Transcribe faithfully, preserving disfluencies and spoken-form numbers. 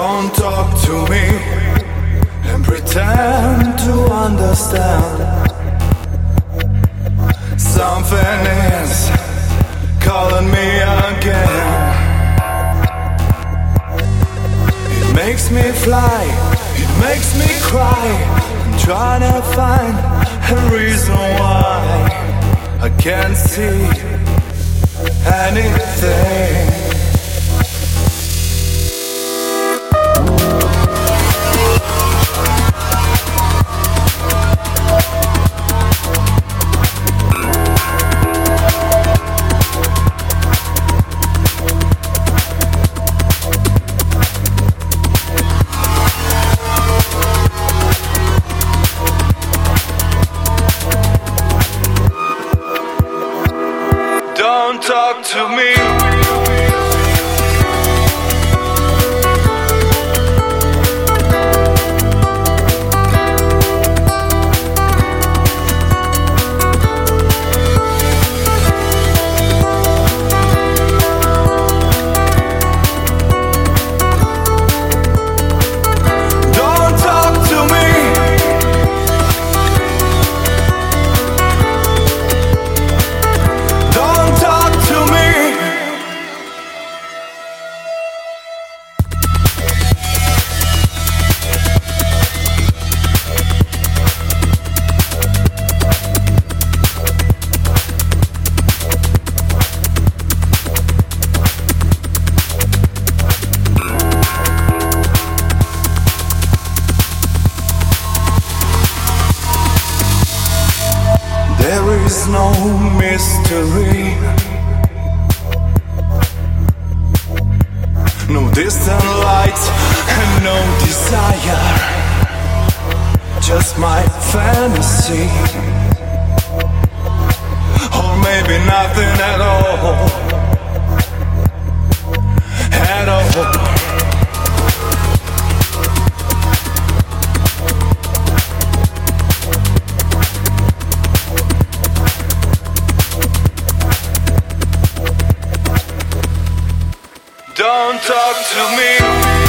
Don't talk to me and pretend to understand. Something is calling me again. It makes me fly, it makes me cry. I'm trying to find a reason why I can't see anything. Don't talk to me. There is no mystery, no distant lights and no desire, just my fantasy, or maybe nothing at all, at all. Don't talk to me.